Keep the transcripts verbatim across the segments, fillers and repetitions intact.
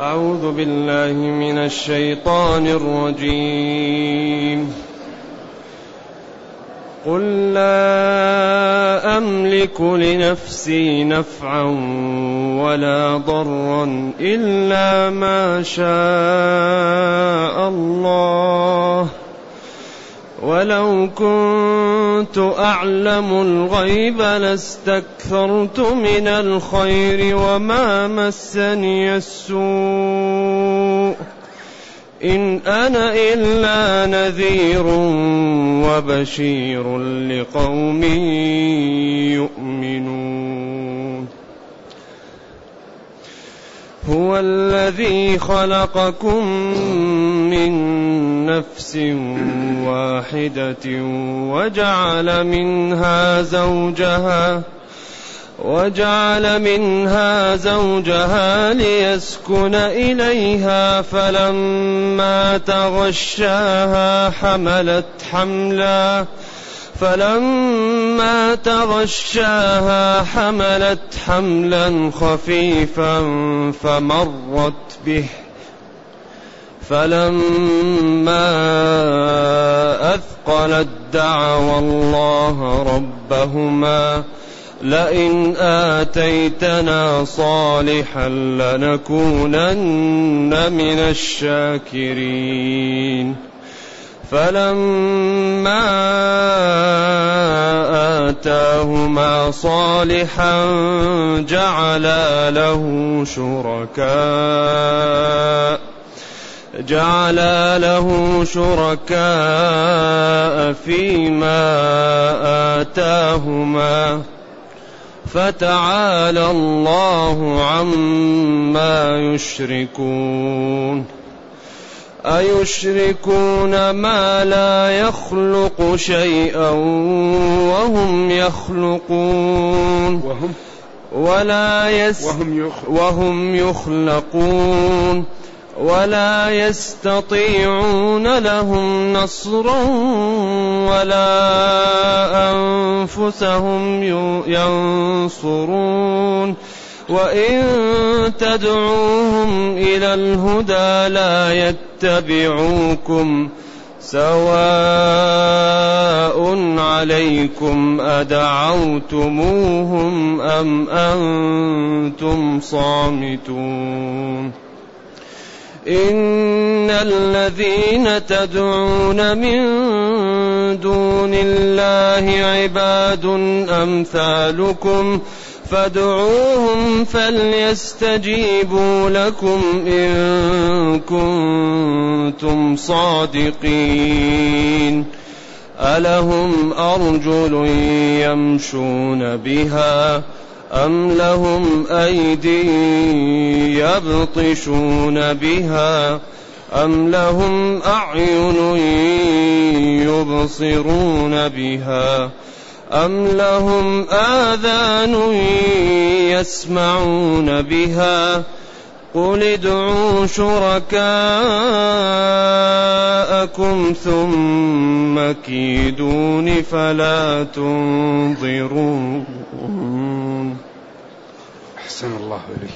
أعوذ بالله من الشيطان الرجيم. قل لا أملك لنفسي نفعا ولا ضرا إلا ما شاء الله، ولو كنت أعلم الغيب لاستكثرت من الخير وما مسني السوء، إن أنا إلا نذير وبشير لقوم يؤمنون. هو الذي خلقكم من نفس واحدة وجعل منها زوجها وجعل منها زوجها ليسكن إليها، فلما تغشاها حملت حملا فلما تغشاها حملت حملا خفيفا فمرت به، فلما أثقلت دعوا الله ربهما لئن آتيتنا صالحا لنكونن من الشاكرين. فلما آتاهما صالحا جعلا له شركاء جعلا له شركاء فيما آتاهما، فتعالى الله عما يشركون. أيشركون ما لا يخلق شيئا وهم يخلقون وهم ولا يس وهم, وهم يخلقون ولا يستطيعون لهم نصرا ولا أنفسهم ينصرون، وإن تدعوهم إلى الهدى لا يتبعوكم، سواء عليكم أدعوتموهم أم أنتم صامتون. إن الذين تدعون من دون الله عباد أمثالكم فادعوهم فليستجيبوا لكم إن كنتم صادقين. ألهم أرجل يمشون بها أم لهم أيدي يبطشون بها أم لهم أعين يبصرون بها أم لهم آذان يسمعون بها، قل ادعوا شركاءكم ثم كيدون فلا تنظرون. أحسن الله إليك.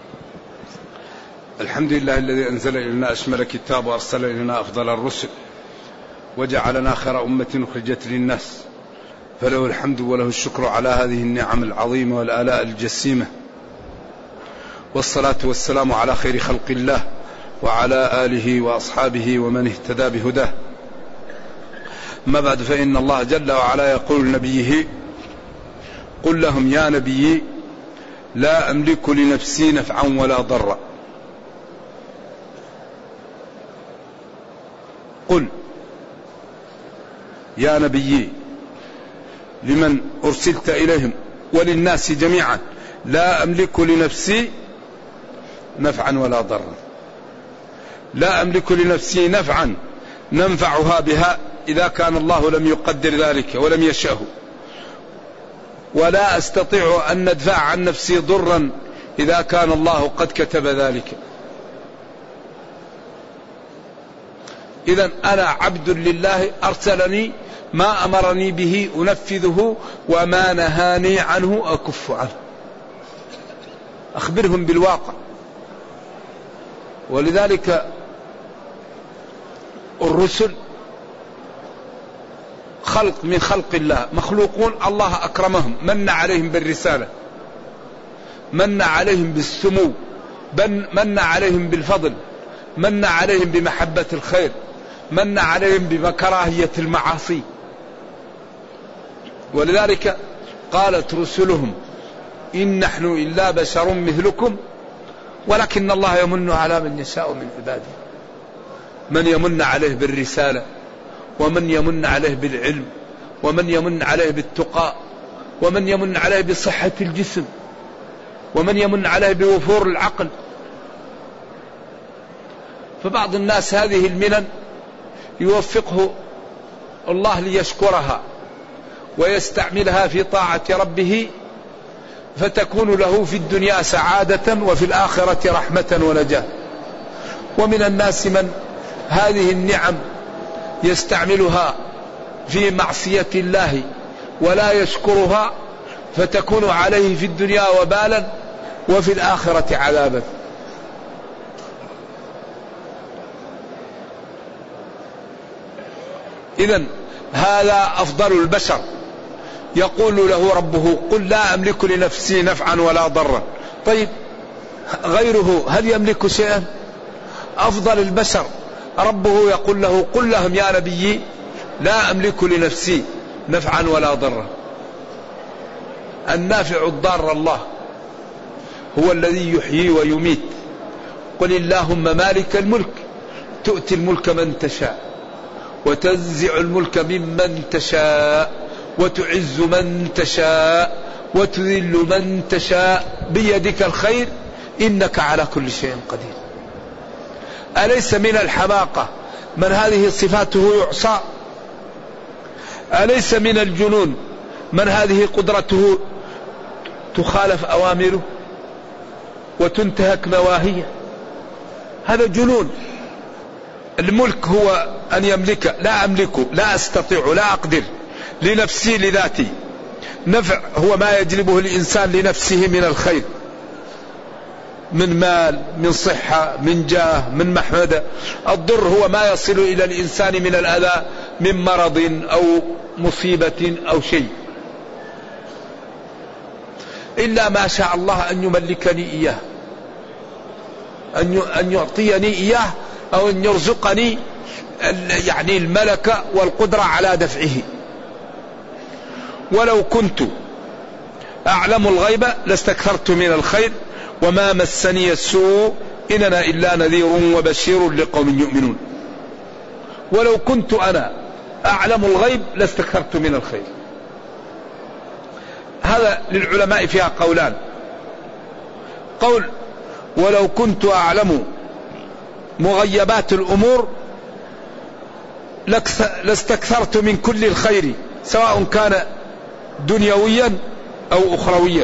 الحمد لله الذي أنزل إلينا أشمل كتاب وأرسل إلينا أفضل الرسل وجعلنا خير أمة أخرجت للناس، فله الحمد وله الشكر على هذه النعم العظيمة والآلاء الجسيمة، والصلاة والسلام على خير خلق الله وعلى آله وأصحابه ومن اهتدى بهداه. ما بعد، فإن الله جل وعلا يقول لنبيه: قل لهم يا نبي لا أملك لنفسي نفعا ولا ضرا. قل يا نبي لمن أرسلت إليهم وللناس جميعا: لا أملك لنفسي نفعا ولا ضرا. لا أملك لنفسي نفعا ننفعها بها إذا كان الله لم يقدر ذلك ولم يشأه، ولا أستطيع أن ندفع عن نفسي ضرا إذا كان الله قد كتب ذلك. إذن أنا عبد لله أرسلني، ما أمرني به أنفذه وما نهاني عنه أكف عنه. أخبرهم بالواقع. ولذلك الرسل خلق من خلق الله، مخلوقون الله أكرمهم، من عليهم بالرسالة، من عليهم بالسمو، من عليهم بالفضل، من عليهم بمحبة الخير، من عليهم بكراهية المعاصي. ولذلك قالت رسلهم إن نحن إلا بشر مثلكم ولكن الله يمن على من يشاء من عباده، من يمن عليه بالرسالة، ومن يمن عليه بالعلم، ومن يمن عليه بالتقى، ومن يمن عليه بصحة الجسم، ومن يمن عليه بوفور العقل. فبعض الناس هذه المنن يوفقه الله ليشكرها ويستعملها في طاعة ربه، فتكون له في الدنيا سعادة وفي الآخرة رحمة ونجاة. ومن الناس من هذه النعم يستعملها في معصية الله ولا يشكرها، فتكون عليه في الدنيا وبالا وفي الآخرة عذابا. إذن هذا أفضل البشر، يقول له ربه قل لا أملك لنفسي نفعا ولا ضرا. طيب غيره هل يملك شيئا؟ أفضل البشر ربه يقول له قل لهم يا نبي لا أملك لنفسي نفعا ولا ضرا. النافع الضار الله، هو الذي يحيي ويميت. قل اللهم مالك الملك تؤتي الملك من تشاء وتنزع الملك ممن تشاء وتعز من تشاء وتذل من تشاء بيدك الخير إنك على كل شيء قدير. أليس من الحماقة من هذه صفاته يعصى؟ أليس من الجنون من هذه قدرته تخالف أوامره وتنتهك نواهيه؟ هذا جنون. الملك هو أن يملك، لا أملك، لا أستطيع، لا أقدر لنفسي لذاتي. نفع هو ما يجلبه الإنسان لنفسه من الخير، من مال، من صحة، من جاه، من محمدة. الضر هو ما يصل إلى الإنسان من الأذى من مرض أو مصيبة أو شيء، إلا ما شاء الله أن يملكني إياه، أن يعطيني إياه أو أن يرزقني يعني الملكة والقدرة على دفعه. ولو كنت أعلم الغيب لاستكثرت من الخير وما مسني السوء إن أنا إلا نذير وبشير لقوم يؤمنون. ولو كنت أنا أعلم الغيب لاستكثرت من الخير. هذا للعلماء فيها قولان. قول ولو كنت أعلم مغيبات الأمور لاستكثرت من كل الخير سواء كان دنيويا أو أخرويا.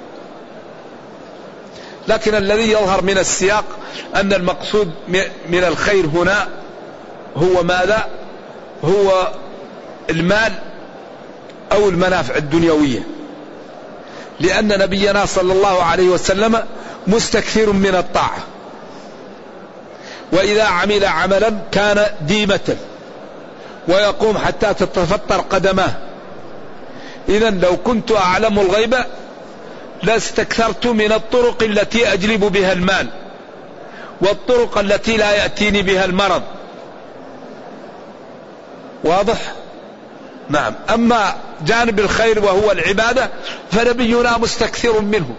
لكن الذي يظهر من السياق أن المقصود من الخير هنا هو ماذا؟ هو المال أو المنافع الدنيوية، لأن نبينا صلى الله عليه وسلم مستكثر من الطاعة، وإذا عمل عملا كان ديمة ويقوم حتى تتفطر قدماه. إذن لو كنت أعلم الغيب لاستكثرت من الطرق التي أجلب بها المال والطرق التي لا يأتيني بها المرض. واضح؟ نعم. أما جانب الخير وهو العبادة فنبينا مستكثر منه،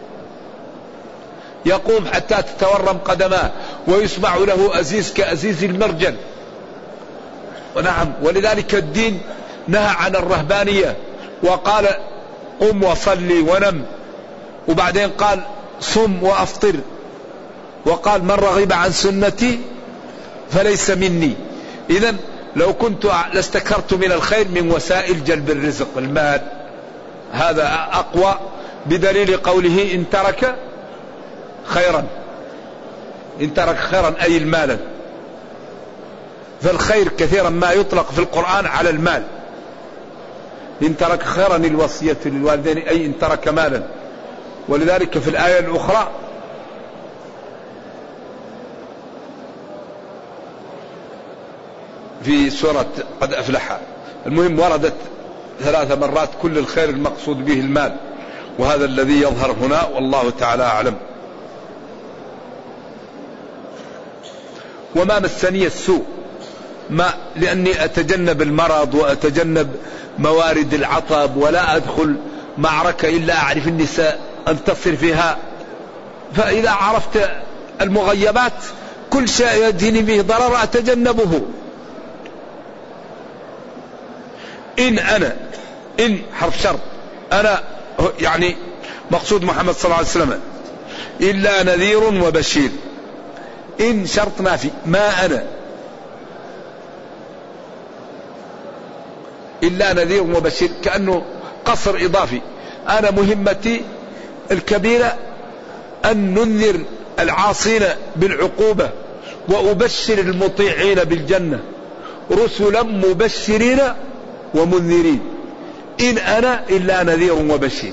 يقوم حتى تتورم قدماه ويسمع له أزيز كأزيز المرجل. ونعم، ولذلك الدين نهى عن الرهبانية وقال قم وصلي ونم، وبعدين قال صم وأفطر، وقال من رغب عن سنتي فليس مني. إذن لو كنت لاستكثرت من الخير من وسائل جلب الرزق، المال هذا أقوى، بدليل قوله إن ترك خيرا، إن ترك خيرا أي المال. فالخير كثيرا ما يطلق في القرآن على المال. إن ترك خيرا الوصية للوالدين أي إن ترك مالا. ولذلك في الآية الأخرى في سورة قد أفلح. المهم وردت ثلاث مرات كل الخير المقصود به المال، وهذا الذي يظهر هنا والله تعالى أعلم. وما مسني السوء، ما لأني أتجنب المرض وأتجنب موارد العطب، ولا أدخل معركة إلا أعرف أني سأنتصر فيها. فإذا عرفت المغيبات كل شيء يدهني به ضرر أتجنبه. إن أنا إن حرف شرط، أنا يعني مقصود محمد صلى الله عليه وسلم إلا نذير وبشير. إن شرط نافي، ما أنا إلا نذير وبشير، كأنه قصر إضافي. أنا مهمتي الكبيرة أن ننذر العاصين بالعقوبة وأبشر المطيعين بالجنة، رسلا مبشرين ومنذرين. إن أنا إلا نذير وبشير،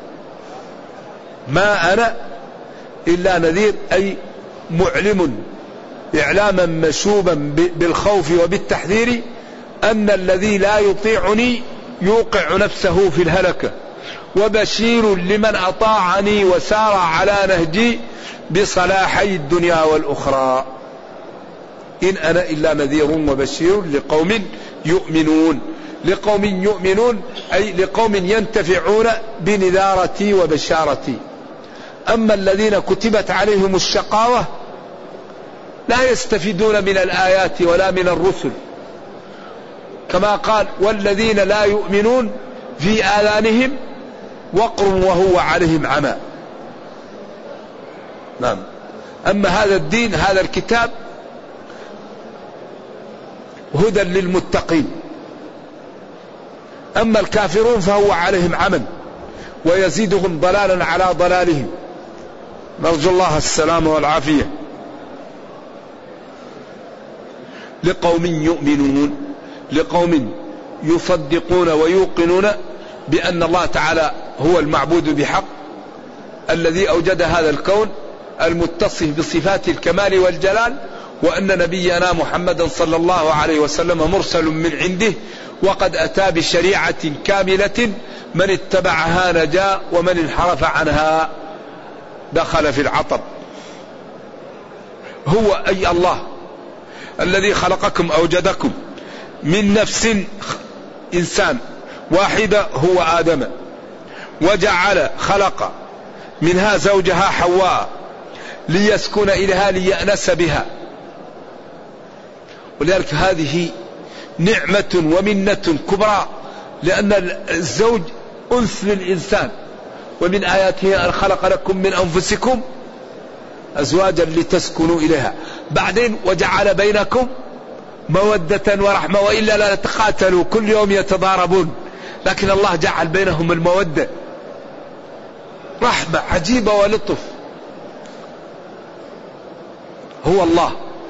ما أنا إلا نذير أي معلم إعلاما مشوبا بالخوف وبالتحذير أن الذي لا يطيعني يوقع نفسه في الهلكة، وبشير لمن أطاعني وسار على نهجي بصلاحي الدنيا والأخرى. إن أنا إلا نذير وبشير لقوم يؤمنون. لقوم يؤمنون أي لقوم ينتفعون بنذارتي وبشارتي. أما الذين كتبت عليهم الشقاوة لا يستفيدون من الآيات ولا من الرسل، كما قال والذين لا يؤمنون في آذانهم وقر وهو عليهم عمى. نعم. أما هذا الدين هذا الكتاب هدى للمتقين، أما الكافرون فهو عليهم عمى ويزيدهم ضلالا على ضلالهم. نرجو الله السلامة والعافية. لقوم يؤمنون، لقوم يصدقون ويوقنون بأن الله تعالى هو المعبود بحق الذي أوجد هذا الكون المتصف بصفات الكمال والجلال، وأن نبينا محمدا صلى الله عليه وسلم مرسل من عنده وقد أتى بشريعة كاملة من اتبعها نجا ومن انحرف عنها دخل في العطب. هو أي الله الذي خلقكم أوجدكم من نفس إنسان واحدة هو آدم، وجعل خلق منها زوجها حواء ليسكن إليها ليأنس بها. ولذلك هذه نعمة ومنة كبرى، لأن الزوج أنس للإنسان. ومن آياته أن خلق لكم من أنفسكم أزواجا لتسكنوا إليها، بعدين وجعل بينكم مودة ورحمة، وإلا لا تقاتلوا كل يوم يتضاربون، لكن الله جعل بينهم المودة، رحمة عجيبة ولطف. هو الله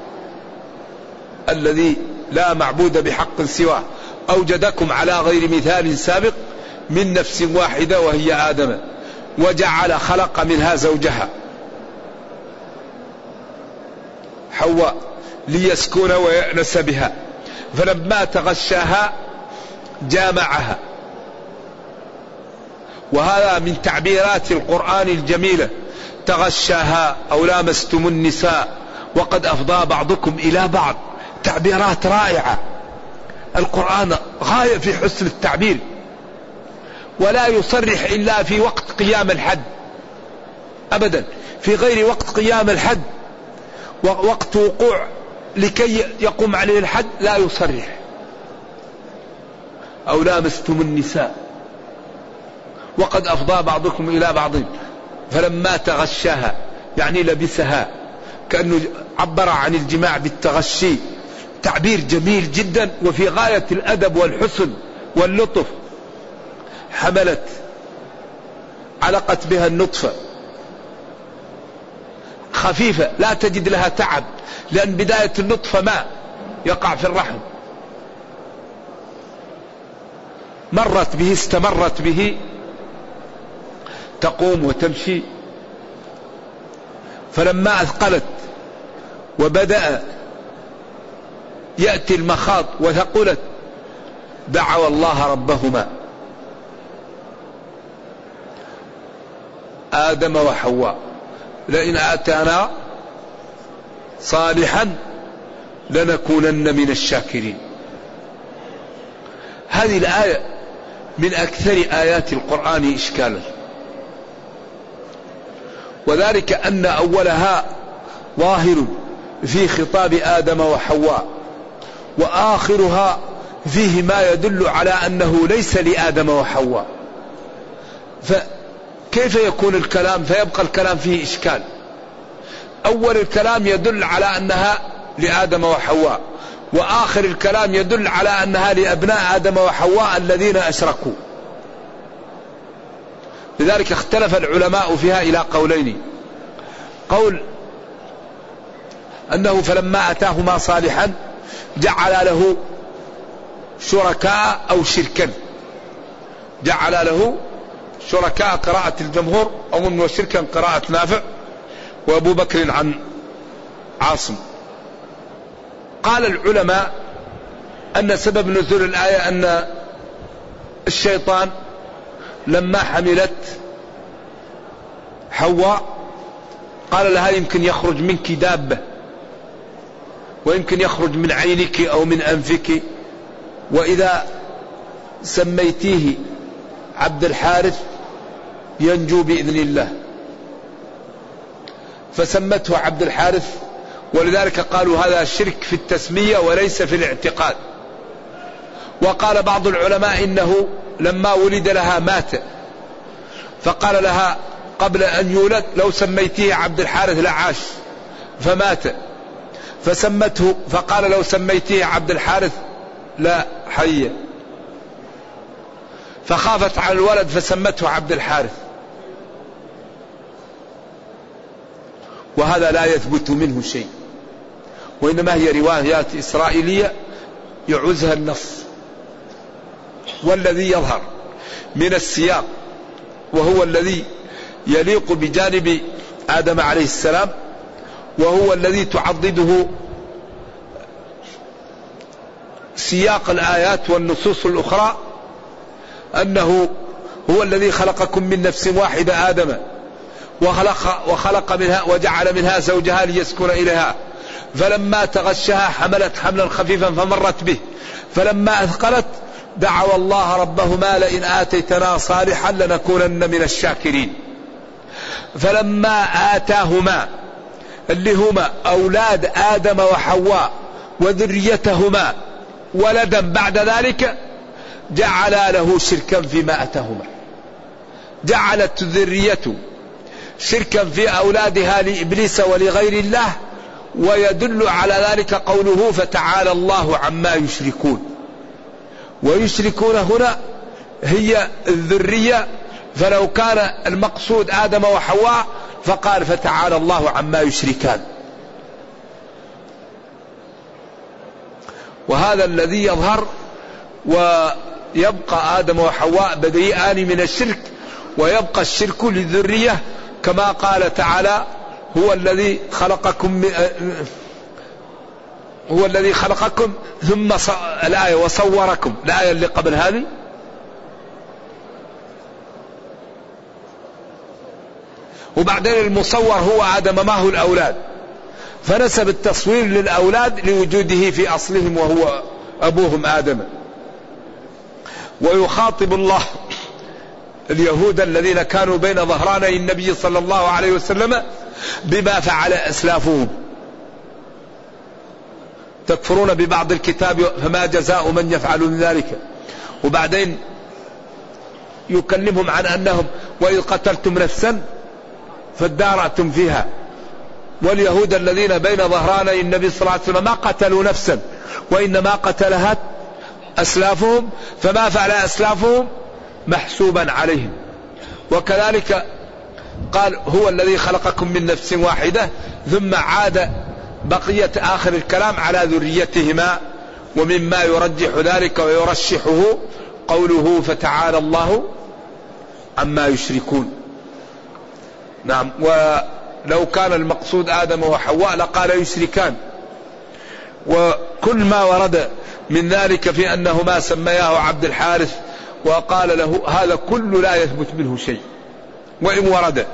الذي لا معبود بحق سواه، أوجدكم على غير مثال سابق من نفس واحدة وهي آدم، وجعل خلق منها زوجها حواء ليسكن ويأنس بها، فلما تغشاها جامعها. وهذا من تعبيرات القرآن الجميلة، تغشاها أو لامستم النساء وقد أفضى بعضكم إلى بعض. تعبيرات رائعة، القرآن غاية في حسن التعبير، ولا يصرح إلا في وقت قيام الحد أبدا، في غير وقت قيام الحد ووقت وقوع لكي يقوم عليه الحد لا يصرح. أو لامستم النساء وقد أفضى بعضكم إلى بعض فلما تغشاها يعني لبسها، كأنه عبر عن الجماع بالتغشي. تعبير جميل جدا وفي غاية الأدب والحسن واللطف. حملت علقت بها النطفة خفيفة لا تجد لها تعب، لأن بداية النطفة ماء يقع في الرحم، مرت به استمرت به تقوم وتمشي. فلما أثقلت وبدأ يأتي المخاض وثقلت دعوا الله ربهما آدم وحواء لئن آتانا صالحا لنكونن من الشاكرين. هذه الآية من أكثر آيات القرآن إشكالا، وذلك أن أولها ظاهر في خطاب آدم وحواء، وآخرها فيه ما يدل على أنه ليس لآدم وحواء، فكيف يكون الكلام فيبقى الكلام فيه إشكال؟ أول الكلام يدل على أنها لآدم وحواء، وآخر الكلام يدل على أنها لأبناء آدم وحواء الذين أشركوا. لذلك اختلف العلماء فيها إلى قولين: قول أنه فلما أتاهما صالحا جعل له شركاء أو شركا، جعل له شركاء قراءة الجمهور، أو أنه شركا قراءة نافع وأبو بكر عن عاصم. قال العلماء أن سبب نزول الآية أن الشيطان لما حملت حواء قال لها يمكن يخرج منك دابة، ويمكن يخرج من عينك أو من أنفك، وإذا سميتيه عبد الحارث ينجو بإذن الله، فسمته عبد الحارث. ولذلك قالوا هذا شرك في التسمية وليس في الاعتقاد. وقال بعض العلماء إنه لما ولد لها مات، فقال لها قبل أن يولد لو سميتيه عبد الحارث لعاش، فمات، فسمته، فقال لو سميتيه عبد الحارث لا حي، فخافت على الولد فسمته عبد الحارث. وهذا لا يثبت منه شيء، وإنما هي روايات إسرائيلية يعوزها النص. والذي يظهر من السياق وهو الذي يليق بجانب آدم عليه السلام، وهو الذي تعضده سياق الآيات والنصوص الأخرى، أنه هو الذي خلقكم من نفس واحدة آدم وخلق, وخلق منها وجعل منها زوجها ليسكن إليها، فلما تغشها حملت حملا خفيفا فمرت به، فلما أثقلت دعوا الله ربهما لئن آتيتنا صالحا لنكونن من الشاكرين. فلما آتاهما اللي هما أولاد آدم وحواء وذريتهما ولدا بعد ذلك جعل له شركا فيما أتاهما، جعلت ذريته شركا في أولادها لإبليس ولغير الله. ويدل على ذلك قوله فتعالى الله عما يشركون، ويشركون هنا هي الذرية، فلو كان المقصود آدم وحواء فقال فتعالى الله عما يشركان. وهذا الذي يظهر، ويبقى آدم وحواء بريئان من الشرك، ويبقى الشرك للذرية كما قال تعالى هو الذي خلقكم هو الذي خلقكم ثم الآية وصوركم، الآية اللي قبل هذه وبعدين المصور هو آدم ما هو الأولاد، فنسب التصوير للأولاد لوجوده في أصلهم وهو أبوهم آدم. ويخاطب الله اليهود الذين كانوا بين ظهراني النبي صلى الله عليه وسلم بما فعل أسلافهم: تكفرون ببعض الكتاب فما جزاء من يفعل من ذلك. وبعدين يكلمهم عن أنهم وإذ قتلتم نفسا فادارأتم فيها. واليهود الذين بين ظهراني النبي صلى الله عليه وسلم ما قتلوا نفسا، وإنما قتلها أسلافهم، فما فعل أسلافهم محسوبا عليهم. وكذلك قال هو الذي خلقكم من نفس واحدة، ثم عاد بقية آخر الكلام على ذريتهما. ومما يرجح ذلك ويرشحه قوله فتعالى الله عما يشركون. نعم، ولو كان المقصود آدم وحواء لقال يشركان. و كل ما ورد من ذلك في أنه ما سمياه عبد الحارث وقال له هذا كل لا يثبت منه شيء وإن ورد.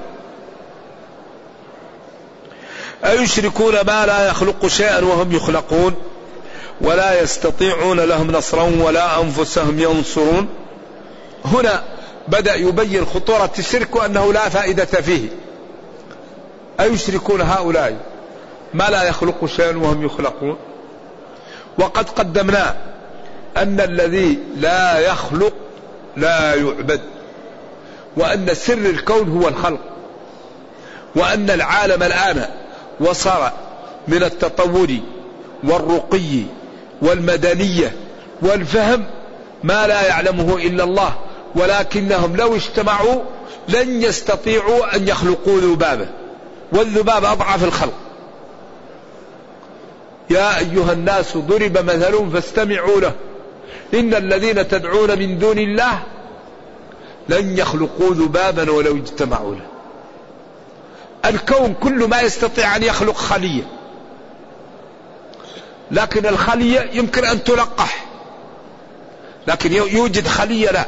أيشركون ما لا يخلق شيئا وهم يخلقون ولا يستطيعون لهم نصرا ولا أنفسهم ينصرون. هنا بدأ يبين خطورة الشرك وأنه لا فائدة فيه. أيشركون هؤلاء ما لا يخلق شيئا وهم يخلقون، وقد قدمنا أن الذي لا يخلق لا يعبد، وأن سر الكون هو الخلق، وأن العالم الآن وصل من التطور والرقي والمدنية والفهم ما لا يعلمه إلا الله، ولكنهم لو اجتمعوا لن يستطيعوا أن يخلقوا ذبابة، والذباب أضعف الخلق. يا أيها الناس ضرب مثل فاستمعوا له إن الذين تدعون من دون الله لن يخلقوا ذبابا ولو اجتمعوا له. الكون كل ما يستطيع أن يخلق خلية، لكن الخلية يمكن أن تلقح، لكن يوجد خلية لا.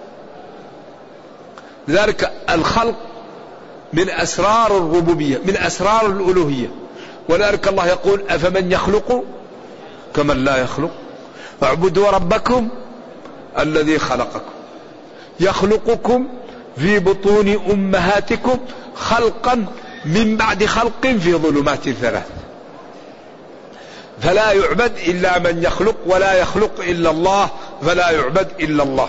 لذلك الخلق من أسرار الربوبية، من أسرار الألوهية. ولذلك الله يقول أفمن يخلق كمن لا يخلق اعبدوا ربكم الذي خلقكم يخلقكم في بطون أمهاتكم خلقا من بعد خلق في ظلمات ثلاث. فلا يعبد إلا من يخلق ولا يخلق إلا الله فلا يعبد إلا الله.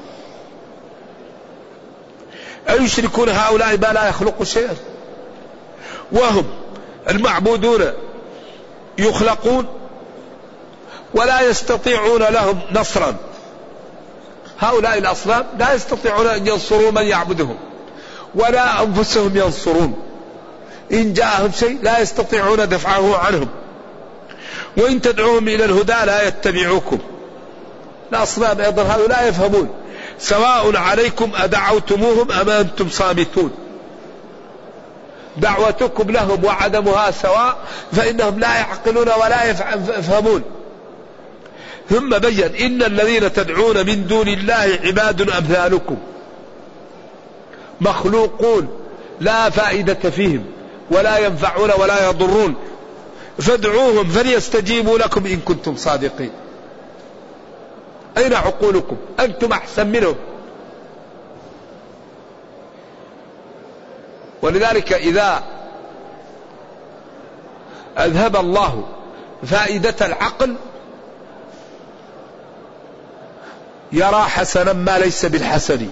أيشركون هؤلاء ما لا يخلق شيئا وهم المعبودون يخلقون ولا يستطيعون لهم نصرا. هؤلاء الأصنام لا يستطيعون أن ينصروا من يعبدهم ولا أنفسهم ينصرون. إن جاءهم شيء لا يستطيعون دفعه عنهم، وإن تدعوهم إلى الهدى لا يتبعوكم. الأصنام أيضا هؤلاء لا يفهمون. سواء عليكم أدعوتموهم أم أنتم صامتون. دعوتكم لهم وعدمها سواء، فإنهم لا يعقلون ولا يفهمون. ثم بين إن الذين تدعون من دون الله عباد أمثالكم مخلوقون لا فائدة فيهم ولا ينفعون ولا يضرون، فادعوهم فليستجيبوا لكم إن كنتم صادقين. أين عقولكم؟ أنتم أحسن منهم. ولذلك إذا أذهب الله فائدة العقل يرى حسنا ما ليس بالحسن.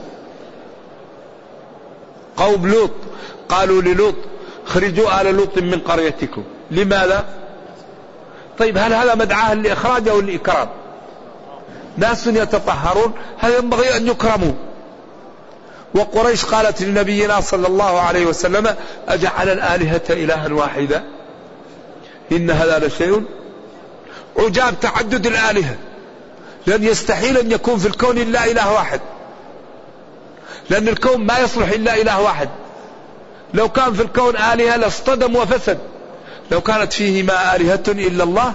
قوم لوط قالوا للوط اخرجوا آل لوط من قريتكم. لماذا؟ طيب هل هذا مدعاه لإخراج أو لإكرام؟ ناس يتطهرون هذا ينبغي أن يكرموا. وقريش قالت لنبينا صلى الله عليه وسلم أجعل الآلهة إلها واحدا إن هذا لشيء عجاب. تعدد الآلهة، لأن يستحيل أن يكون في الكون إلا إله واحد، لأن الكون ما يصلح إلا إله واحد. لو كان في الكون آلهة لاصطدم وفسد. لو كانت فيهما آلهة إلا الله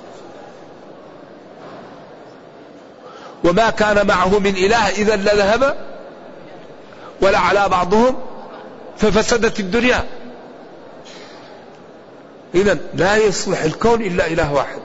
وما كان معه من إله إذا لذهب ولعلى بعضهم ففسدت الدنيا. إذن لا يصلح الكون إلا إله واحد.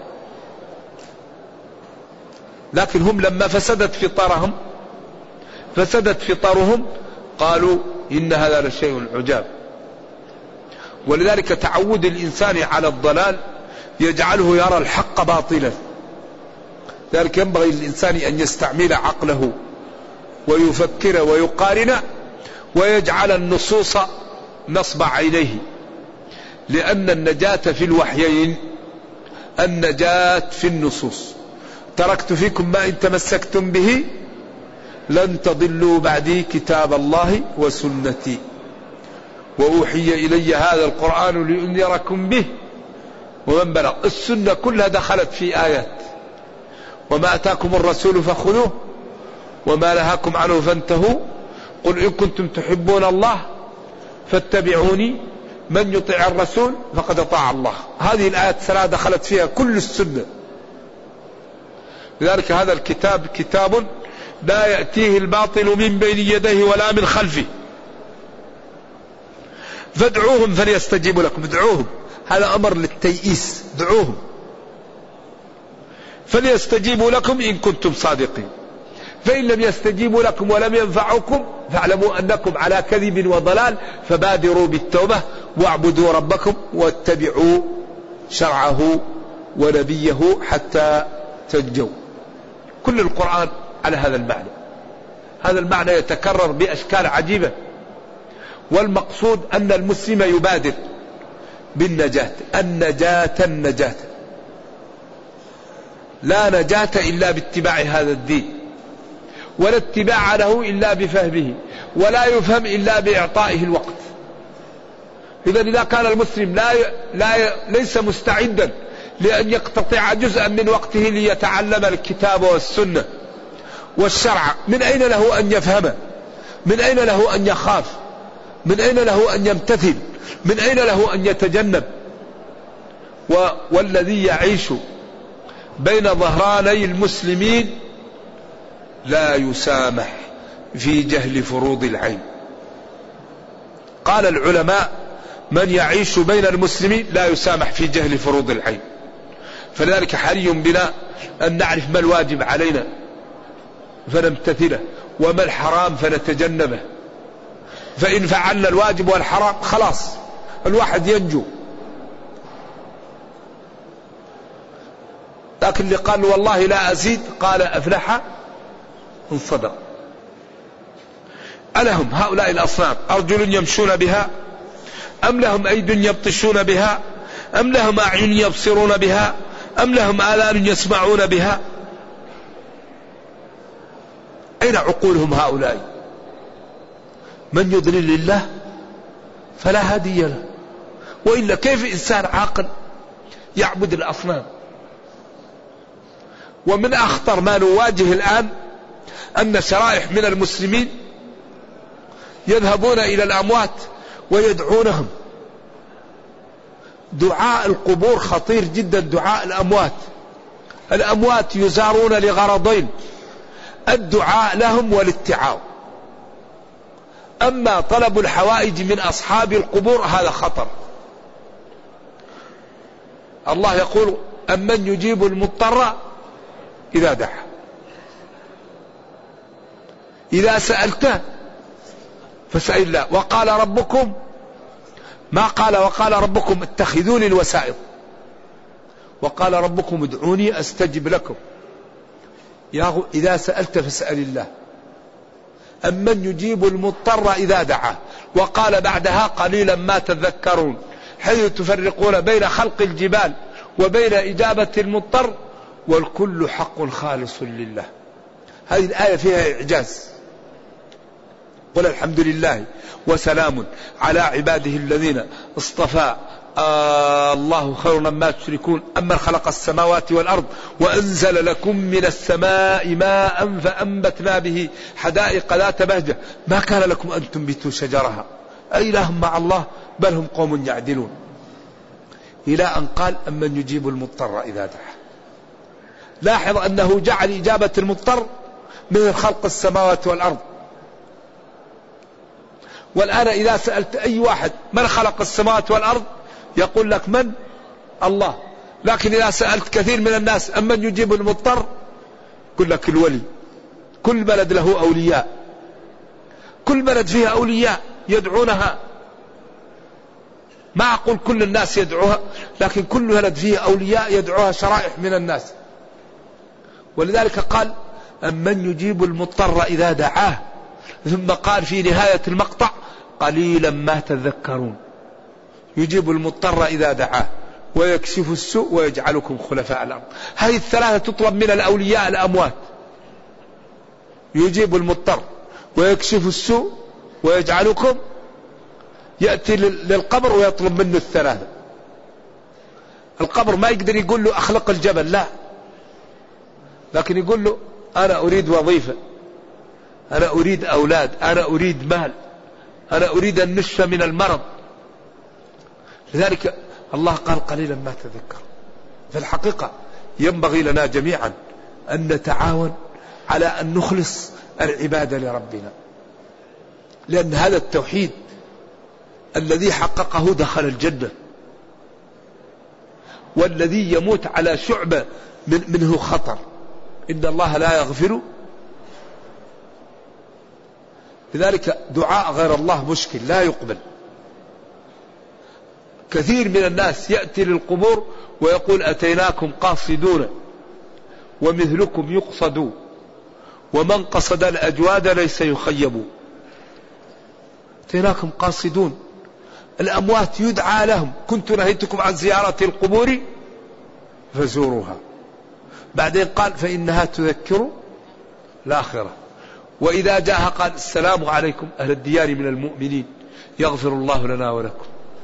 لكن هم لما فسدت فطرهم فسدت فطرهم قالوا إن هذا لشيء عجاب. ولذلك تعود الإنسان على الضلال يجعله يرى الحق باطلا. ذلك ينبغي للإنسان أن يستعمل عقله ويفكر ويقارن ويجعل النصوص نصب عينيه، لأن النجاة في الوحيين النجاة في النصوص. تركت فيكم ما إن تمسكتم به لن تضلوا بعدي كتاب الله وسنتي وأوحي إلي هذا القرآن لأنذركم به ومن بلغ. السنة كلها دخلت في آيات وما أتاكم الرسول فخذوه وما نهاكم عنه فانتهوا قل إن كنتم تحبون الله فاتبعوني من يطيع الرسول فقد أطاع الله. هذه الآيات الثلاث دخلت فيها كل السنة لذلك هذا الكتاب كتاب لا يأتيه الباطل من بين يديه ولا من خلفه. فادعوهم فليستجيبوا لكم. ادعوهم، هذا أمر للتيئيس، ادعوهم فليستجيبوا لكم إن كنتم صادقين. فإن لم يستجيبوا لكم ولم ينفعوكم فاعلموا أنكم على كذب وضلال، فبادروا بالتوبة واعبدوا ربكم واتبعوا شرعه ونبيه حتى تنجوا. كل القرآن على هذا المعنى. هذا المعنى يتكرر بأشكال عجيبة، والمقصود أن المسلم يبادر بالنجاة. النجاة النجاة لا نجاة إلا باتباع هذا الدين، ولا اتباع له إلا بفهمه، ولا يفهم إلا بإعطائه الوقت. إذا إذا كان المسلم لا ي... لا ي... ليس مستعدا لأن يقتطع جزءا من وقته ليتعلم الكتاب والسنة والشرع، من أين له أن يفهم؟ من أين له أن يخاف؟ من أين له أن يمتثل؟ من أين له أن يتجنب؟ و... والذي يعيش بين ظهراني المسلمين لا يسامح في جهل فروض العين. قال العلماء: من يعيش بين المسلمين لا يسامح في جهل فروض العين. فلذلك حري بنا أن نعرف ما الواجب علينا فنمتثله، وما الحرام فنتجنبه. فإن فعلنا الواجب والحرام خلاص الواحد ينجو. لكن اللي قال والله لا أزيد قال أفلح إن صدق. ألهم هؤلاء الأصنام أرجل يمشون بها، أم لهم أيد يبطشون بها، أم لهم أعين يبصرون بها، أم لهم آذان يسمعون بها؟ أين عقولهم هؤلاء؟ من يضلل الله فلا هادي له. وإلا كيف إنسان عاقل يعبد الأصنام؟ ومن أخطر ما نواجه الآن أن شرائح من المسلمين يذهبون إلى الأموات ويدعونهم. دعاء القبور خطير جدا. دعاء الأموات، الأموات يزارون لغرضين: الدعاء لهم والاتعاظ. أما طلب الحوائج من أصحاب القبور هذا خطر. الله يقول: أمن يجيب المضطر إذا دعا. إذا سألته فسأل الله. وقال ربكم، ما قال وقال ربكم اتخذوني الوسائط، وقال ربكم ادعوني أستجب لكم. يا إذا سألت فاسأل الله. أمن يجيب المضطر إذا دعاه. وقال بعدها: قليلا ما تذكرون، حيث تفرقون بين خلق الجبال وبين إجابة المضطر، والكل حق خالص لله. هذه الآية فيها إعجاز. قل الحمد لله وسلام على عباده الذين اصطفى آه الله خير مما تشركون أمن خلق السماوات والأرض وأنزل لكم من السماء ماء فأنبتنا به حدائق ذات بهجة ما كان لكم أن تنبتوا شجرها أإله مع الله بل هم قوم يعدلون، إلى أن قال: أمن يجيب المضطر إذا دعاه. لاحظ أنه جعل إجابة المضطر من خلق السماوات والأرض. والآن إذا سألت أي واحد من خلق السماوات والأرض يقول لك: من؟ الله. لكن إذا سألت كثير من الناس أمن يجيب المضطر يقول لك الولي. كل بلد له أولياء، كل بلد فيها أولياء يدعونها. ما أقول كل الناس يدعوها، لكن كل بلد فيها أولياء يدعوها شرائح من الناس. ولذلك قال: أمن يجيب المضطر إذا دعاه. ثم قال في نهاية المقطع: قليلا ما تذكرون. يجيب المضطر إذا دعاه ويكشف السوء ويجعلكم خلفاء الأرض. هذه الثلاثة تطلب من الأولياء الأموات: يجيب المضطر ويكشف السوء ويجعلكم. يأتي للقبر ويطلب منه الثلاثة. القبر ما يقدر يقول له أخلق الجبل، لا، لكن يقول له: أنا أريد وظيفة، أنا أريد أولاد، أنا أريد مال، أنا أريد أن نشفى من المرض. لذلك الله قال: قليلا ما تذكر. في الحقيقة ينبغي لنا جميعا أن نتعاون على أن نخلص العبادة لربنا، لأن هذا التوحيد الذي حققه دخل الجنة، والذي يموت على شعبة من منه خطر. إن الله لا يغفر. لذلك دعاء غير الله مشكل لا يقبل. كثير من الناس يأتي للقبور ويقول أتيناكم قاصدون ومثلكم يقصد، ومن قصد الأجواد ليس يخيب. أتيناكم قاصدون، الأموات يدعى لهم، كنت نهيتكم عن زيارة القبور فزوروها. بعدين قال فإنها تذكر الآخرة. وإذا جاء قال السلام عليكم أهل الديار من المؤمنين يغفر الله لنا ولكم.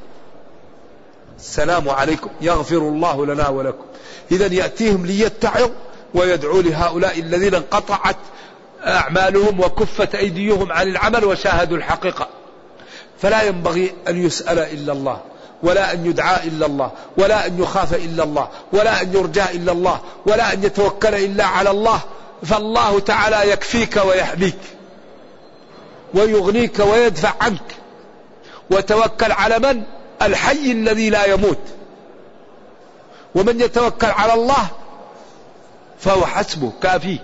السلام عليكم يغفر الله لنا ولكم. إذن يأتيهم ليتعظ ويدعو لهؤلاء الذين انقطعت أعمالهم وكفت أيديهم عن العمل وشاهدوا الحقيقة. فلا ينبغي أن يسأل إلا الله، ولا أن يدعى إلا الله، ولا أن يخاف إلا الله، ولا أن يرجى إلا الله، ولا أن يتوكل إلا على الله. فالله تعالى يكفيك ويحميك ويغنيك ويدفع عنك. وتوكل على من؟ الحي الذي لا يموت. ومن يتوكل على الله فهو حسبه كافيه.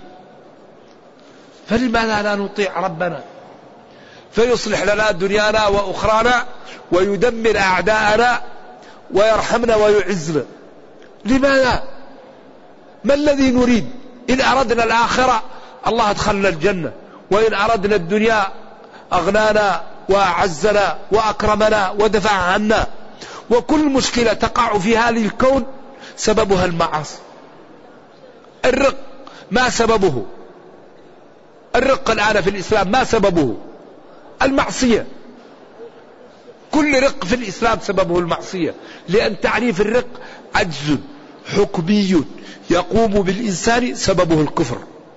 فلماذا لا نطيع ربنا فيصلح لنا دنيانا وأخرانا ويدمر أعداءنا ويرحمنا ويعزنا؟ لماذا؟ ما الذي نريد؟ إن أردنا الآخرة الله أدخلنا الجنة، وإن أردنا الدنيا أغنانا وأعزنا وأكرمنا ودفع عنا. وكل مشكلة تقع في هذه الكون سببها المعاصي. الرق ما سببه؟ الرق الآن في الإسلام ما سببه؟ المعصية. كل رق في الإسلام سببه المعصية، لأن تعريف الرق عجز حكمي يقوم بالإنسان سببه الكفر.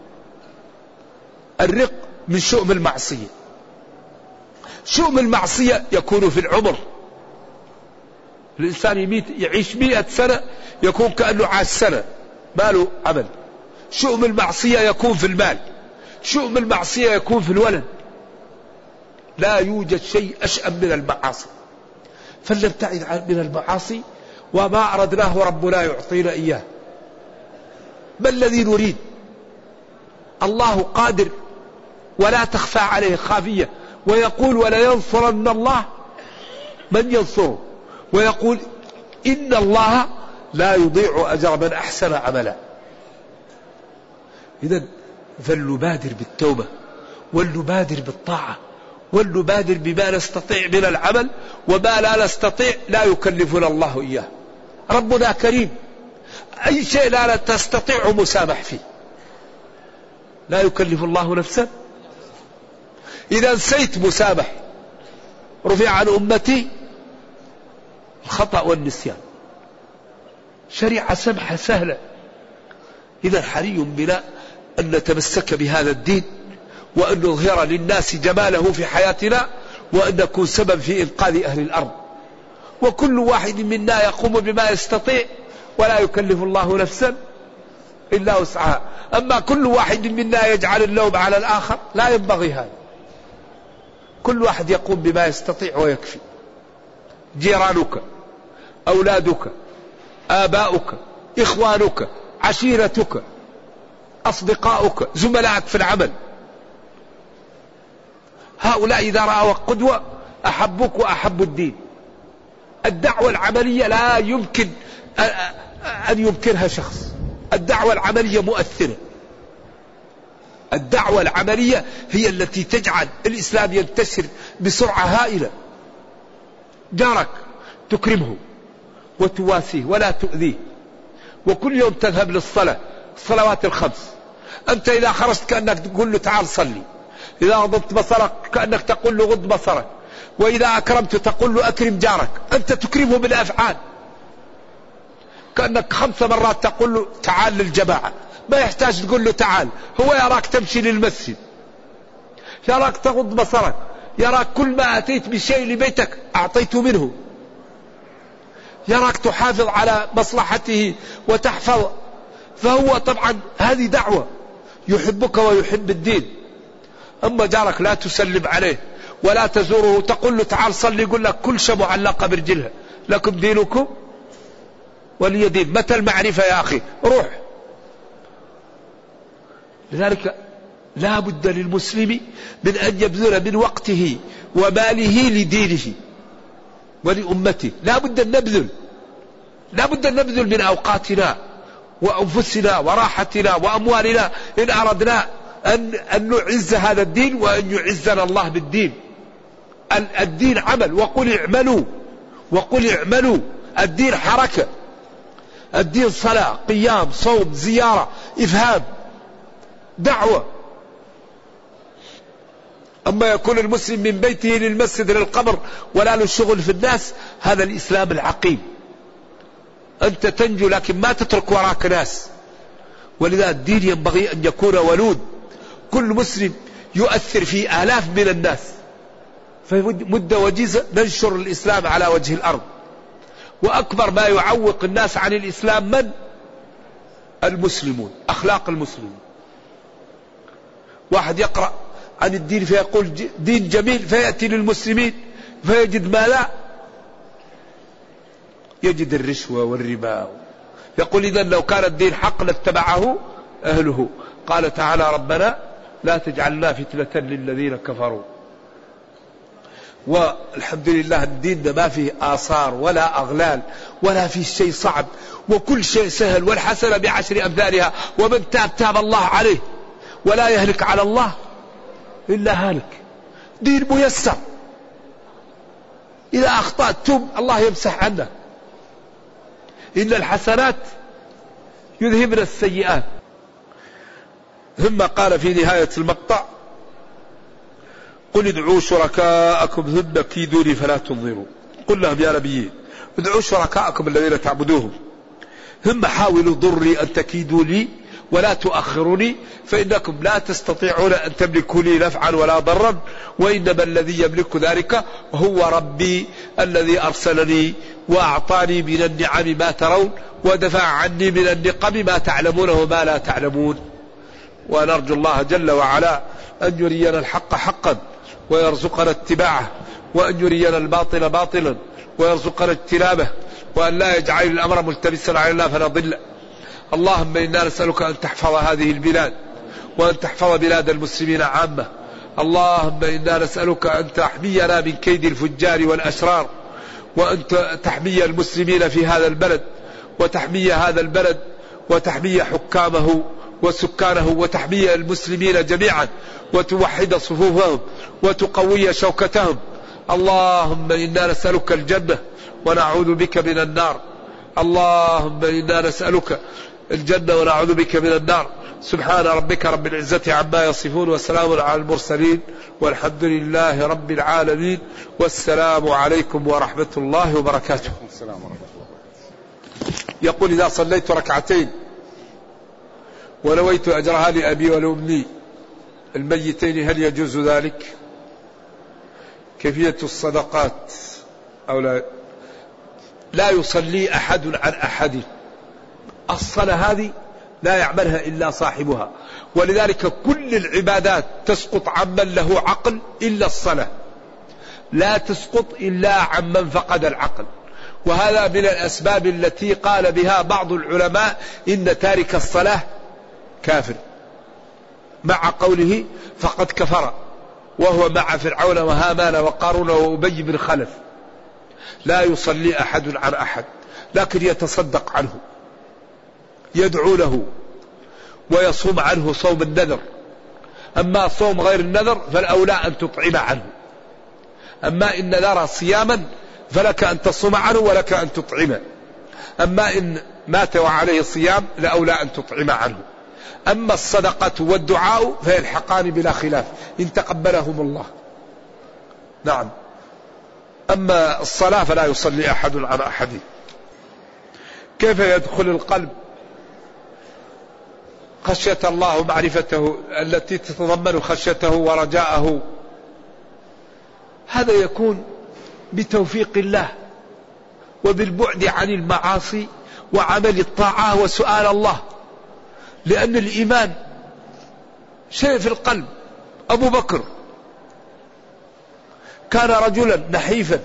الرق من شؤم المعصية. شؤم المعصية يكون في العمر. الإنسان يميت يعيش مئة سنة يكون كأنه عاش سنة ما له عمل. شؤم المعصية يكون في المال. شؤم المعصية يكون في الولد. لا يوجد شيء أشأم من المعاصي. فلنبتعد من المعاصي، وما أردناه ربنا يعطينا إياه. ما الذي نريد؟ الله قادر ولا تخفى عليه خافية، ويقول ولينصرن الله من ينصره، ويقول إن الله لا يضيع أجر من أحسن عملا. إذن فلنبادر بالتوبة، ولنبادر بالطاعة، ولنبادر بما نستطيع من العمل، وما لا نستطيع لا يكلفنا الله إياه. ربنا كريم، أي شيء لا تستطيع مسامح فيه، لا يكلف الله نفسا. إذا نسيت مسامح، رفع عن أمتي الخطأ والنسيان. شريعة سمحة سهلة. إذا حري بنا أن نتمسك بهذا الدين، وأن نظهر للناس جماله في حياتنا، وأن نكون سبب في إنقاذ أهل الأرض. وكل واحد منا يقوم بما يستطيع، ولا يكلف الله نفسا إلا وسعها. أما كل واحد منا يجعل اللوم على الآخر لا ينبغي هذا. كل واحد يقوم بما يستطيع ويكفي. جيرانك، أولادك، آباؤك، إخوانك، عشيرتك، أصدقاؤك، زملائك في العمل، هؤلاء إذا رأوا قدوة أحبوك وأحبوا الدين. الدعوة العملية لا يمكن أن يمكنها شخص. الدعوة العملية مؤثرة. الدعوة العملية هي التي تجعل الإسلام ينتشر بسرعة هائلة. جارك تكرمه وتواسيه ولا تؤذيه، وكل يوم تذهب للصلاة، الصلوات الخمس. أنت إذا خرجت كأنك تقول له تعال صلي، إذا غضبت بصرك كأنك تقول له غض بصرك، وإذا أكرمت تقول له أكرم جارك. أنت تكرمه بالأفعال، كأنك خمس مرات تقول له تعال للجماعة، ما يحتاج تقول له تعال، هو يراك تمشي للمسجد، يراك تغض بصرك، يراك كل ما أتيت بشيء لبيتك أعطيته منه، يراك تحافظ على مصلحته وتحفظ فهو طبعا هذه دعوة، يحبك ويحب الدين. أما جارك لا تسلم عليه ولا تزوره، تقول له تعال صلي، يقول لك كل شيء معلقة برجلها، لكم دينكم ولي دين. متى المعرفة يا أخي؟ روح. لذلك لا بد للمسلم من أن يبذل من وقته وماله لدينه ولأمته. لا بد أن نبذل، لا بد أن نبذل من أوقاتنا وأنفسنا وراحتنا وأموالنا إن أردنا أن, أن نعز هذا الدين وأن يعزنا الله بالدين. الدين عمل، وقل اعملوا وقل اعملوا. الدين حركة، الدين صلاة، قيام، صوم، زيارة، إفهام، دعوة. أما يكون المسلم من بيته للمسجد للقبر ولا للشغل في الناس، هذا الإسلام العقيم. أنت تنجو لكن ما تترك وراك ناس. ولذا الدين ينبغي أن يكون ولود، كل مسلم يؤثر في آلاف من الناس. في مدة وجيزة ننشر الإسلام على وجه الأرض. وأكبر ما يعوق الناس عن الإسلام من؟ المسلمون، أخلاق المسلمين. واحد يقرأ عن الدين فيقول دين جميل، فيأتي للمسلمين فيجد ما لا، يجد الرشوة والربا. يقول إذن لو كان الدين حق لاتبعه أهله. قال تعالى ربنا لا تجعلنا فتنة للذين كفروا. والحمد لله الدين ما فيه آثار ولا أغلال ولا فيه شيء صعب، وكل شيء سهل، والحسنة بعشر أمثالها، ومن تاب تاب الله عليه، ولا يهلك على الله إلا هالك. دين ميسر، إذا أخطأت توب الله يمسح عنك. إن الحسنات يذهبن السيئات. ثم قال في نهاية المقطع قل ادعوا شركاءكم ثم كيدوني فلا تنظروا. قل لهم يا نبي ادعوا شركاءكم الذين تعبدوهم ثم حاولوا ضري أن تكيدوا لي ولا تؤخروني، فإنكم لا تستطيعون أن تملكوا لي نفعا ولا ضرا، وإنما الذي يملك ذلك هو ربي الذي أرسلني وأعطاني من النعم ما ترون، ودفع عني من النقم ما تعلمون وما لا تعلمون. ونرجو الله جل وعلا أن يرينا الحق حقا ويرزقنا اتباعه، وأن يرينا الباطل باطلا ويرزقنا اجتنابه، وأن لا يجعل الأمر ملتبسا علينا فنضل. اللهم إنا نسألك أن تحفظ هذه البلاد وأن تحفظ بلاد المسلمين عامة. اللهم إنا نسألك أن تحمينا من كيد الفجار والأشرار، وأن تحمي المسلمين في هذا البلد، وتحمي هذا البلد، وتحمي حكامه وسكانه، وتحمي المسلمين جميعا، وتوحد صفوفهم وتقوي شوكتهم. اللهم إنا نسألك الجنة ونعوذ بك من النار. اللهم إنا نسألك الجنة ونعوذ بك من النار. سبحان ربك رب العزة عما يصفون، وسلام على المرسلين، والحمد لله رب العالمين، والسلام عليكم ورحمة الله وبركاته. السلام ورحمة الله وبركاته. يقول إذا صليت ركعتين ونويت أجرها لأبي ولأمي الميتين هل يجوز ذلك؟ كيفية الصدقات أو لا؟ لا يصلي أحد عن أحد. الصلاة هذه لا يعملها إلا صاحبها، ولذلك كل العبادات تسقط عمن له عقل إلا الصلاة، لا تسقط إلا عمن فقد العقل. وهذا من الأسباب التي قال بها بعض العلماء إن تارك الصلاة كافر، مع قوله فقد كفر وهو مع فرعون وهامان وقارون وأبي بن خلف. لا يصلي أحد عن أحد، لكن يتصدق عنه، يدعو له، ويصوم عنه صوم النذر. أما صوم غير النذر فالأولى أن تطعم عنه. أما إن نذر صياما فلك أن تصوم عنه ولك أن تطعمه. أما إن مات وعليه صيام لأولى أن تطعم عنه. أما الصدقة والدعاء فيلحقان بلا خلاف إن تقبلهم الله. نعم. أما الصلاة فلا يصلي أحد عن أحد. كيف يدخل القلب خشية الله ومعرفته التي تتضمن خشيته ورجاءه؟ هذا يكون بتوفيق الله وبالبعد عن المعاصي وعمل الطاعة وسؤال الله. لأن الإيمان شيء في القلب. أبو بكر كان رجلا نحيفا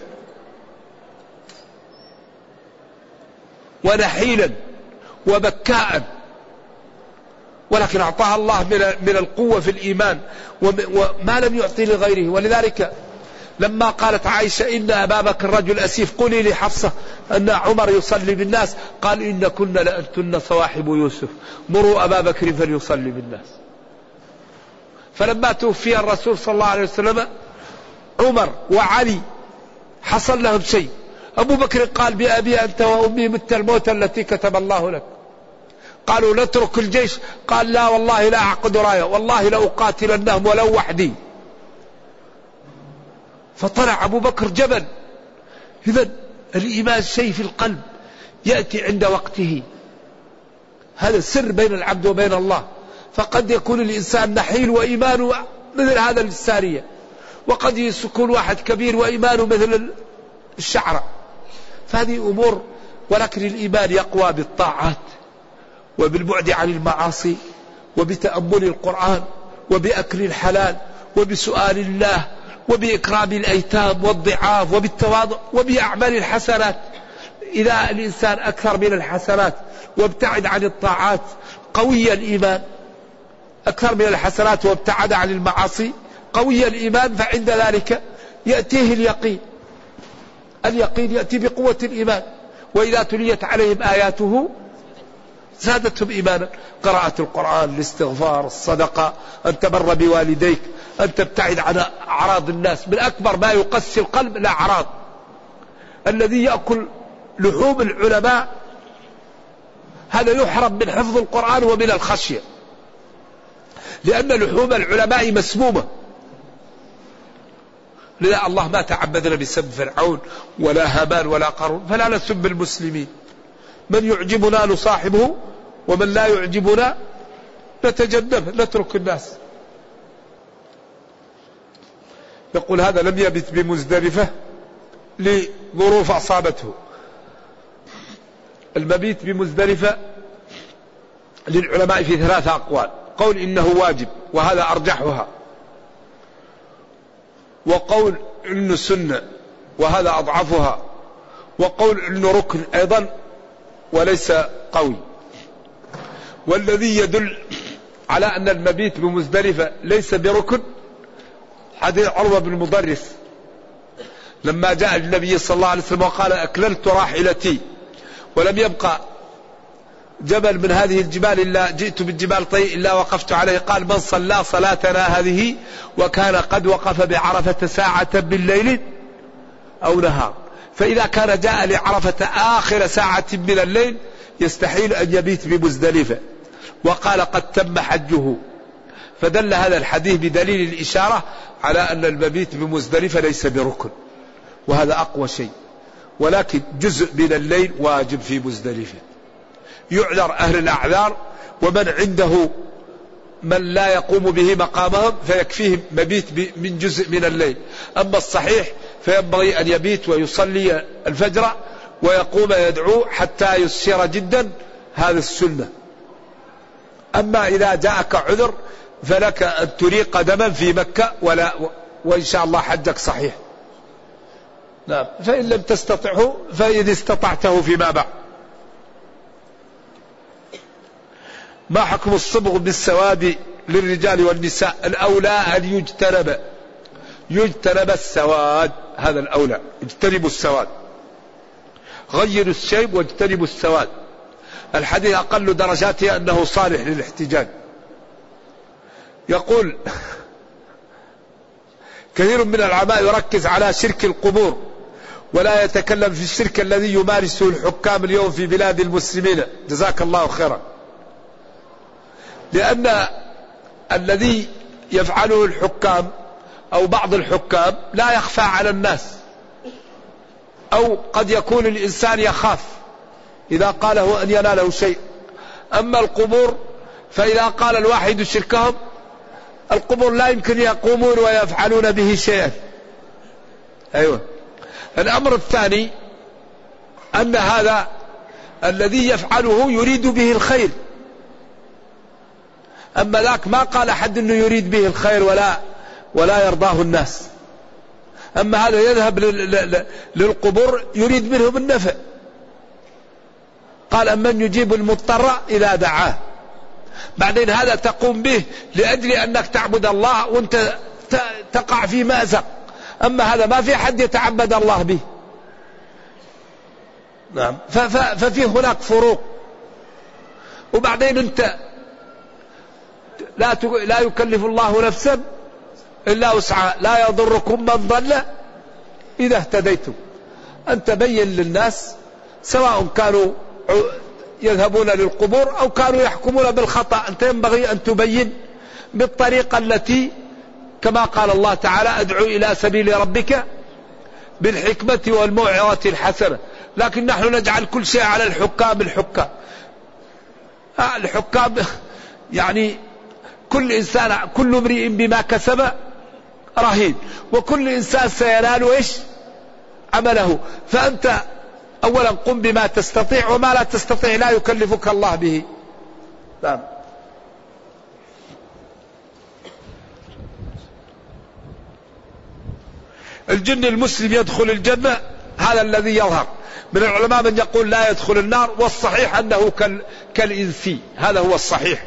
ونحيلا وبكاء، ولكن أعطاه الله من القوة في الإيمان وما لم يعطي لغيره. ولذلك لما قالت عائشة إن أبا بكر رجل أسيف، قولي لحفصة أن عمر يصلي بالناس، قال إن كنا لأنتن صواحب يوسف، مروا أبا بكر فليصلي بالناس. فلما توفي الرسول صلى الله عليه وسلم عمر وعلي حصل لهم شيء. أبو بكر قال بأبي أنت وأمي مت الموت التي كتب الله لك. قالوا نترك الجيش، قال لا والله لا أعقد راية، والله لأقاتلنهم ولو وحدي. فطلع أبو بكر جبل. إذن الإيمان شيء في القلب يأتي عند وقته، هذا السر بين العبد وبين الله. فقد يكون الإنسان نحيل وإيمانه مثل هذا السارية، وقد يكون واحد كبير وإيمانه مثل الشعرة. فهذه أمور، ولكن الإيمان يقوى بالطاعات وبالبعد عن المعاصي وبتأمل القرآن وبأكل الحلال وبسؤال الله وبإكرام الأيتام والضعاف وبالتواضع وبأعمال الحسنات. إذا الإنسان أكثر من الحسنات وابتعد عن الطاعات قوي الإيمان، أكثر من الحسنات وابتعد عن المعاصي قوي الإيمان، فعند ذلك يأتيه اليقين. اليقين يأتي بقوة الإيمان. وإذا تليت عليهم آياته زادتهم إيمانا. قراءة القرآن، الاستغفار، الصدقة، أن تبر بوالديك، أن تبتعد عن أعراض الناس. من أكبر ما يقسي القلب الأعراض. الذي يأكل لحوم العلماء هذا يحرم من حفظ القرآن ومن الخشية، لأن لحوم العلماء مسمومة. لذا الله ما تعبدنا بسب فرعون ولا هامان ولا قارون، فلا نسب المسلمين. من يعجبنا نصاحبه ومن لا يعجبنا نتجنبه، نترك الناس. يقول هذا لم يبت بمزدلفة لظروف أصابته. المبيت بمزدلفة للعلماء في ثلاثة أقوال: قول إنه واجب وهذا أرجحها، وقول إنه سنة وهذا أضعفها، وقول إنه ركن أيضا وليس قوي. والذي يدل على أن المبيت بمزدلفة ليس بركن حديث عروة بن مضرس لما جاء النبي صلى الله عليه وسلم وقال أكللت راحلتي ولم يبقى جبل من هذه الجبال إلا جئت بالجبال طي إلا وقفت عليه. قال من صلى صلاتنا هذه وكان قد وقف بعرفة ساعة بالليل أو نهار، فإذا كان جاء لعرفة آخر ساعة من الليل يستحيل أن يبيت بمزدلفة. وقال قد تم حجه. فدل هذا الحديث بدليل الإشارة على أن المبيت بمزدلفة ليس بركن، وهذا أقوى شيء. ولكن جزء من الليل واجب في مزدلفة. يعذر أهل الأعذار، ومن عنده من لا يقوم به مقامهم فيكفيهم مبيت من جزء من الليل. أما الصحيح فينبغي أن يبيت ويصلي الفجر ويقوم يدعو حتى يسير جدا، هذا السنة. أما إذا جاءك عذر فلك أن تريق قدما في مكة ولا وإن شاء الله حجك صحيح. نعم. فإن لم تستطعه فإذا استطعته فيما بعد. ما حكم الصبغ بالسواد للرجال والنساء؟ الأولى أن يجتنب يجتنب السواد، هذا الأولى. اجتنبوا السواد، غيروا الشيب واجتنبوا السواد. الحديث أقل درجاته أنه صالح للاحتجاج. يقول كثير من العلماء يركز على شرك القبور ولا يتكلم في الشرك الذي يمارسه الحكام اليوم في بلاد المسلمين، جزاك الله خيرا. لأن الذي يفعله الحكام أو بعض الحكام لا يخفى على الناس، أو قد يكون الإنسان يخاف إذا قاله أن يناله شيء. أما القبور فإذا قال الواحد شركهم، القبور لا يمكن يقومون ويفعلون به شيئا. أيوة. الأمر الثاني أن هذا الذي يفعله يريد به الخير، أما ذاك ما قال أحد أنه يريد به الخير ولا ولا يرضاه الناس. أما هذا يذهب للقبور يريد منهم النفع. قال أمن يجيب المضطر إذا دعاه. بعدين هذا تقوم به لأجل أنك تعبد الله وأنت تقع في مأزق. أما هذا ما في حد يتعبد الله به. نعم. ففي هناك فروق. وبعدين أنت لا لا يكلف الله نفسا إلا وسعها لا يضركم من ضل إذا اهتديتم. أن تبين للناس سواء كانوا يذهبون للقبور أو كانوا يحكمون بالخطأ. أنت ينبغي أن تبين بالطريقة التي كما قال الله تعالى ادعو إلى سبيل ربك بالحكمة والموعظة الحسنة. لكن نحن نجعل كل شيء على الحكام. الحكام الحكام يعني كل إنسان كل امرئ بما كسب رهين وكل إنسان سينال إيش عمله. فأنت أولا قم بما تستطيع وما لا تستطيع لا يكلفك الله به. نعم. الجن المسلم يدخل الجنة هذا الذي يظهر. من العلماء من يقول لا يدخل النار والصحيح أنه كالإنسي. هذا هو الصحيح.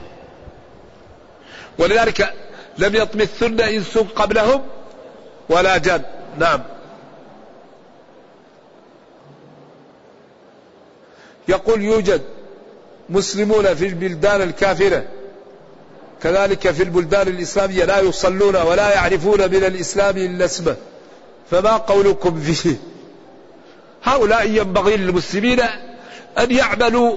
ولذلك لم يطمثن إنس قبلهم ولا جن. نعم. يقول يوجد مسلمون في البلدان الكافرة كذلك في البلدان الإسلامية لا يصلون ولا يعرفون من الإسلام إلا اسمه فما قولكم فيه؟ هؤلاء ينبغي للمسلمين أن يعملوا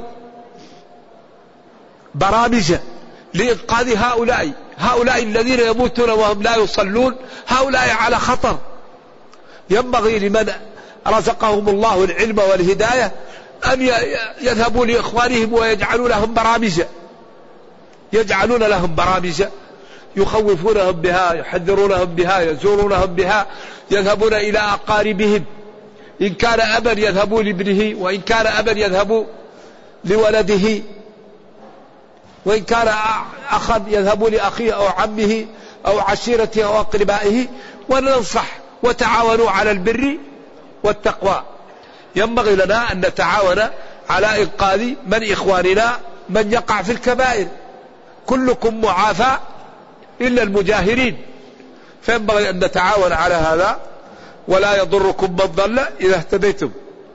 برامج لإنقاذ هؤلاء. هؤلاء الذين يموتون وهم لا يصلون هؤلاء على خطر. ينبغي لمن رزقهم الله العلم والهداية أن يذهبوا لإخوانهم ويجعلوا لهم برامج يجعلون لهم برامج يخوفونهم بها يحذرونهم بها يزورونهم بها. يذهبون إلى أقاربهم إن كان أبا يذهبوا لابنه وإن كان أبا يذهبوا لولده وإن كان أخا يذهبوا لأخيه أو عمه أو عشيرته أو أقربائه. وننصح وتعاونوا على البر والتقوى. ينبغي لنا أن نتعاون على إنقاذ من إخواننا من يقع في الكبائر. كلكم معافى إلا المجاهرين. فينبغي أن نتعاون على هذا ولا يضركم من ضل إذا اهتديتم.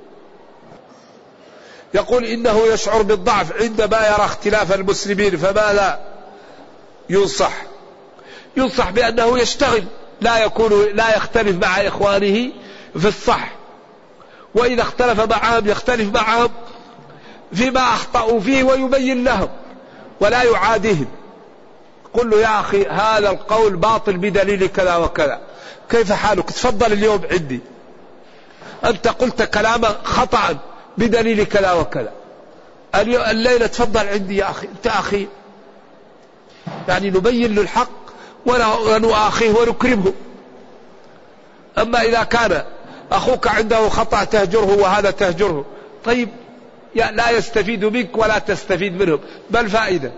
يقول إنه يشعر بالضعف عندما يرى اختلاف المسلمين فماذا ينصح؟ ينصح بأنه يشتغل لا يكون لا يختلف مع إخوانه في الصح. وإذا اختلف معهم يختلف معهم فيما أخطأوا فيه ويبين لهم ولا يعاديهم. قل له يا أخي هذا القول باطل بدليل كذا وكذا. كيف حالك؟ تفضل اليوم عندي. أنت قلت كلاما خطأ بدليل كذا وكذا. الليلة تفضل عندي يا أخي. أنت أخي. يعني نبين له الحق ونؤاخيه ونكرمه. أما إذا كان أخوك عنده خطأ تهجره وهذا تهجره طيب لا يستفيد منك ولا تستفيد منهم بل فائدة.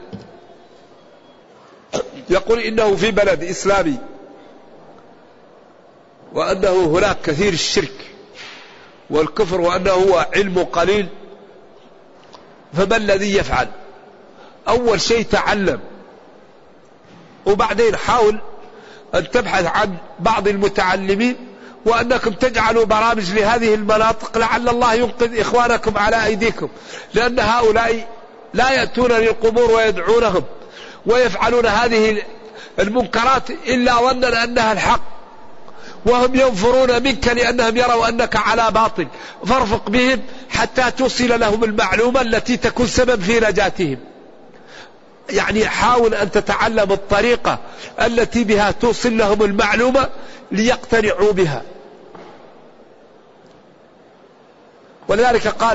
يقول إنه في بلد إسلامي وأنه هناك كثير الشرك والكفر وأنه هو علم قليل. فما الذي يفعل؟ أول شيء تعلم وبعدين حاول أن تبحث عن بعض المتعلمين وأنكم تجعلوا برامج لهذه المناطق لعل الله ينقذ إخوانكم على أيديكم. لأن هؤلاء لا يأتون للقبور ويدعونهم ويفعلون هذه المنكرات إلا ظنا أنها الحق وهم ينفرون منك لأنهم يروا أنك على باطل. فارفق بهم حتى توصل لهم المعلومة التي تكون سبب في نجاتهم. يعني حاول أن تتعلم الطريقة التي بها توصل لهم المعلومة ليقتنعوا بها. ولذلك قال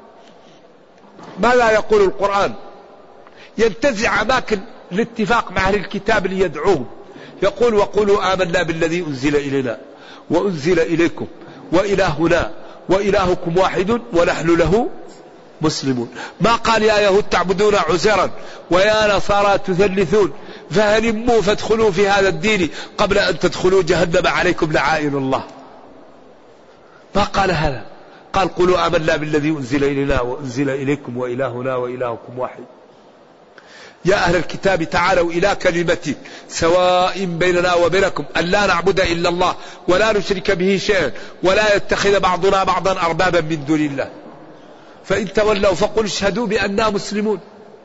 ماذا يقول القرآن؟ ينتزع أماكن الاتفاق مع أهل الكتاب ليدعوهم. يقول وقولوا آمنا بالذي أنزل إلينا وأنزل إليكم وإلهنا وإلهكم واحد ونحن له مسلمون. ما قال يا يهود تعبدون عزيرا ويا نصارى تثلثون فهلموا فادخلوا في هذا الدين قبل أن تدخلوا جهنم عليكم لعائن الله. ما قال هذا، قال قولوا آمنا بالذي أنزل إلينا وأنزل إليكم وإلهنا وإلهكم واحد. يا أهل الكتاب تعالوا إلى كلمة سواء بيننا وبينكم أن لا نعبد إلا الله ولا نشرك به شيئا ولا يتخذ بعضنا بعضا أربابا من دون الله فإن تولوا فقل اشهدوا بأننا مسلمون.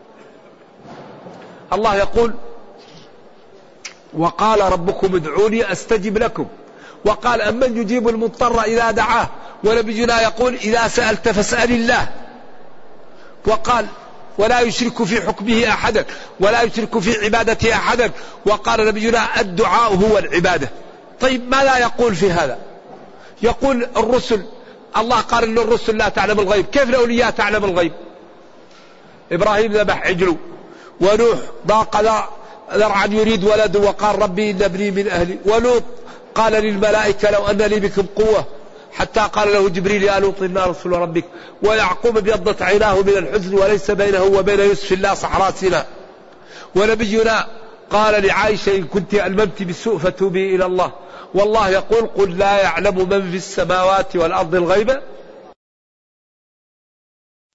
الله يقول وقال ربكم ادعوني أستجب لكم، وقال أمن يجيب المضطر إذا دعاه، ونبينا يقول إذا سألت فاسأل الله، وقال ولا يشرك في حكمه أحدا ولا يشرك في عبادته أحدا، وقال نبينا الدعاء هو العبادة. طيب ما لا يقول في هذا؟ يقول الرسل، الله قال إن الرسل لا تعلم الغيب، كيف الأولياء تعلم الغيب؟ إبراهيم ذبح عجله، ونوح ضاق ذرعا يريد ولد وقال ربي إن ابني من أهلي، ولوط قال للملائكة لو أن لي بكم قوة حتى قال له جبريل يا لوط إنا رسول ربك، ويعقوب ابيضت عيناه من الحزن وليس بينه وبين يوسف الله صحراء سيناء. ونبينا قال لعائشة إن كنت ألممت بالسوء فتوبي إلى الله، والله يقول قل لا يعلم من في السماوات والأرض الغيب